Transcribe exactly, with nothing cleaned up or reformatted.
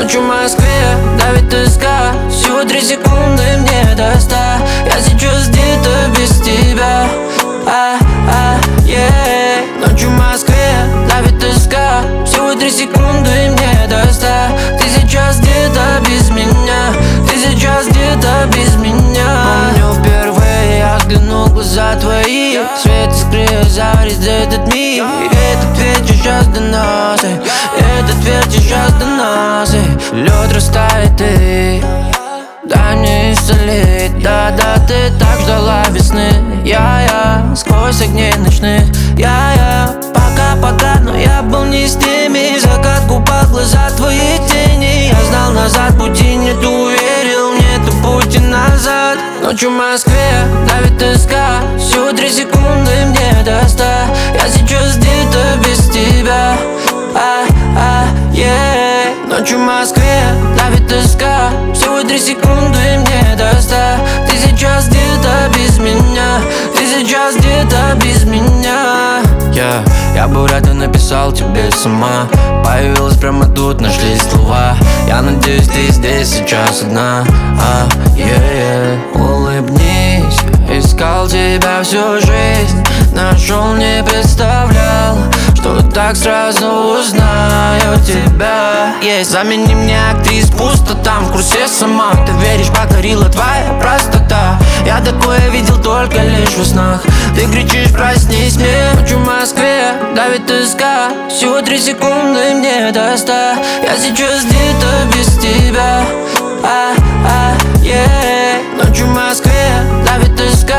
Ночью в Москве давит тоска, всего три секунды мне до ста. Я сейчас где-то без тебя, а, а, yeah. Ночью в Москве давит тоска, всего три секунды мне до ста. Ты сейчас где-то без меня, ты сейчас где-то без меня. Помню впервые я взглянул в глаза твои, свет искры озарит этот мир. И этот вечер сейчас до нас, и этот вечер сейчас до нас, и лед растает, и дай мне исцелить. Да-да, ты так ждала весны. Я-я, сквозь огней ночных. Я-я, пока-пока, но я был не с теми. Закат купал глаза твои тени. Я знал, назад пути нет, уверил, нету пути назад. Ночью в Москве давит тоска, всего три секунды мне до ста. Я сейчас где-то без тебя, а, а, yeah. Ночью в Москве давит тоска, всего три секунды мне до ста. Ты сейчас где-то без меня, ты сейчас где-то без меня. Yeah. Я бы рад и написал тебе сама, появилась прямо тут, нашлись слова. Я надеюсь, ты здесь сейчас одна, а, yeah, yeah. Улыбнись, искал тебя всю жизнь, нашел, не представлял, что так сразу узнаю тебя. Есть, замени мне актрис, пусто там в курсе сама. Ты веришь, покорила твоя простота. Я такое видел только лишь во снах. Ты кричишь, проснись мне. Ночью в Москве давит тоска, всего три секунды мне до ста. Я сейчас где-то без тебя, а, а, yeah. Ночью в Москве давит тоска,